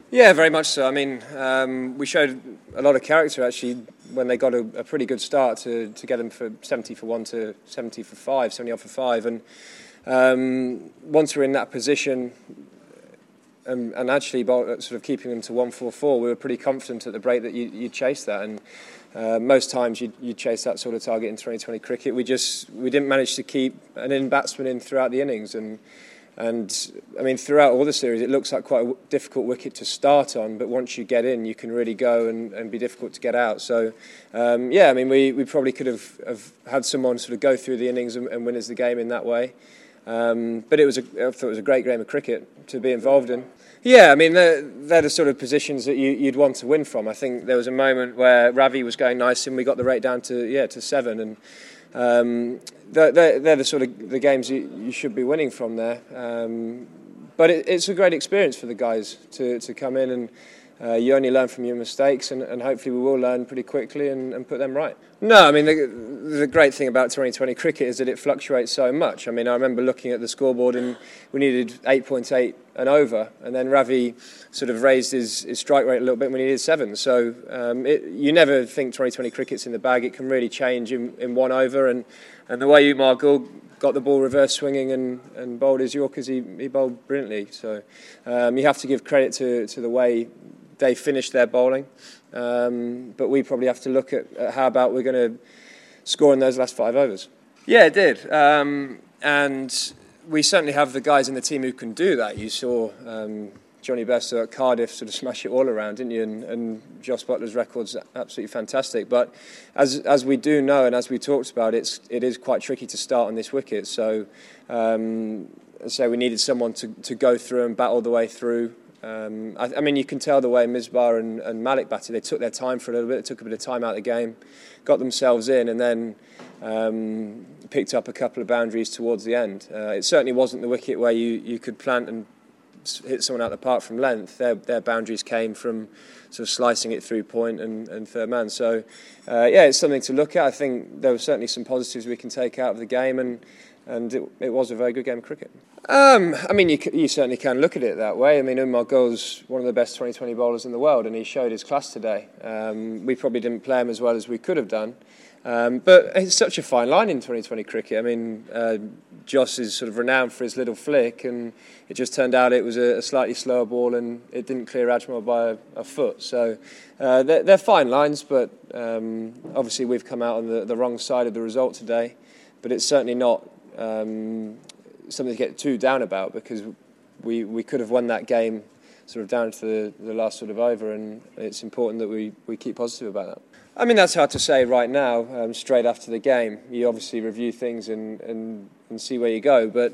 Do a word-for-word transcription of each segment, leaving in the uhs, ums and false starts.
Yeah, very much so. I mean, um, we showed a lot of character actually when they got a, a pretty good start to, to get them for seventy for one to seventy for five, seventy off for five. And um, once we're in that position and, and actually sort of keeping them to one four four, we were pretty confident at the break that you, you'd chase that. And uh, most times you'd, you'd chase that sort of target in twenty twenty cricket. We just we didn't manage to keep an in batsman in throughout the innings. And And, I mean, throughout all the series, it looks like quite a difficult wicket to start on, but once you get in, you can really go and, and be difficult to get out. So, um, yeah, I mean, we, we probably could have, have had someone sort of go through the innings and, and win us the game in that way. Um, but it was a, I thought it was a great game of cricket to be involved in. Yeah, I mean, they're, they're the sort of positions that you, you'd want to win from. I think there was a moment where Ravi was going nice and we got the rate down to, yeah, to seven. And Um, they're, they're the sort of the games you, you should be winning from there. Um, but it, it's a great experience for the guys to, to come in and uh, you only learn from your mistakes and, and hopefully we will learn pretty quickly and, and put them right. No, I mean, the, the great thing about twenty twenty cricket is that it fluctuates so much. I mean, I remember looking at the scoreboard and we needed eight point eight and over, and then Ravi sort of raised his, his strike rate a little bit when he needed seven. So um, it, you never think twenty twenty cricket's in the bag. It can really change in, in one over, and, and the way Umar Gul got the ball reverse swinging and, and bowled his Yorkers, he, he bowled brilliantly. So um, you have to give credit to, to the way they finished their bowling. Um, but we probably have to look at, at how about we're going to score in those last five overs. Yeah, it did. Um, and we certainly have the guys in the team who can do that. You saw um, Johnny Bairstow at Cardiff sort of smash it all around, didn't you? And, and Jos Buttler's record's absolutely fantastic. But as as we do know and as we talked about, it's it is quite tricky to start on this wicket. So, um, so we needed someone to, to go through and battle the way through. Um, I, I mean, you can tell the way Misbah and, and Malik batted. They took their time for a little bit. They took a bit of time out of the game, got themselves in, and then um, picked up a couple of boundaries towards the end. Uh, it certainly wasn't the wicket where you, you could plant and hit someone out the park from length. Their, their boundaries came from sort of slicing it through point and, and third man. So, uh, yeah, it's something to look at. I think there were certainly some positives we can take out of the game, and and it, it was a very good game of cricket. Um, I mean, you, you certainly can look at it that way. I mean, Umar Gul's one of the best twenty twenty bowlers in the world, and he showed his class today. Um, we probably didn't play him as well as we could have done. Um, but it's such a fine line in twenty twenty cricket. I mean, uh, Jos is sort of renowned for his little flick, and it just turned out it was a, a slightly slower ball, and it didn't clear Ajmal by a, a foot. So uh, they're, they're fine lines, but um, obviously we've come out on the, the wrong side of the result today. But it's certainly not um, something to get too down about, because we, we could have won that game sort of down to the, the last sort of over, and it's important that we, we keep positive about that. I mean, that's hard to say right now, um, straight after the game. You obviously review things and, and, and see where you go, but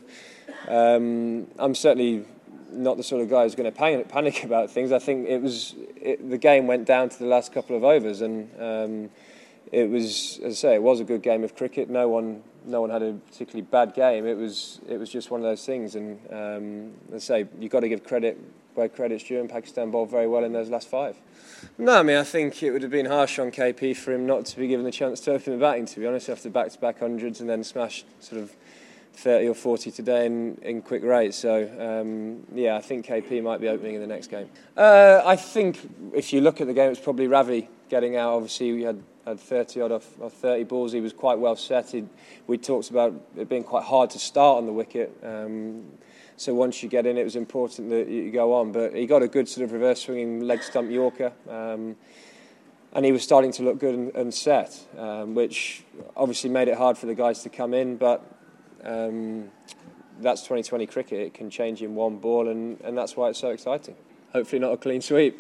um, I'm certainly not the sort of guy who's going to panic, panic about things. I think it was it, the game went down to the last couple of overs, and um, it was, as I say, it was a good game of cricket. No one, no one had a particularly bad game. It was, it was just one of those things, and um, as I say, you've got to give credit where credit's due, and Pakistan bowled very well in those last five. No, I mean, I think it would have been harsh on K P for him not to be given the chance to open the batting, to be honest, after back-to-back hundreds and then smash sort of thirty or forty today in, in quick rate. So, um, yeah, I think K P might be opening in the next game. Uh, I think if you look at the game, it's probably Ravi getting out. Obviously, we had, had thirty odd off, off thirty balls. He was quite well set. He'd, we talked about it being quite hard to start on the wicket. Um, So once you get in, it was important that you go on. But he got a good sort of reverse swinging leg stump Yorker, um, and he was starting to look good and, and set, um, which obviously made it hard for the guys to come in. But um, that's twenty twenty cricket; it can change in one ball, and, and that's why it's so exciting. Hopefully, not a clean sweep.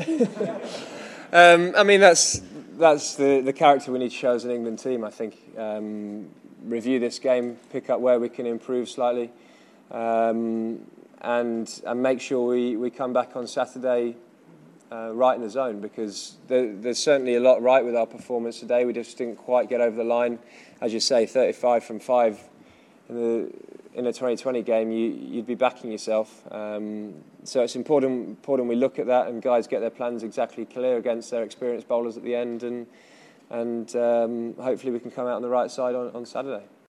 um, I mean, that's that's the the character we need to show as an England team. I think um, review this game, pick up where we can improve slightly. Um, and and make sure we, we come back on Saturday uh, right in the zone, because there, there's certainly a lot right with our performance today. We just didn't quite get over the line. As you say, thirty-five from five in the in a twenty twenty game, you, you'd be backing yourself. Um, so it's important important we look at that, and guys get their plans exactly clear against their experienced bowlers at the end, and and um, hopefully we can come out on the right side on, on Saturday.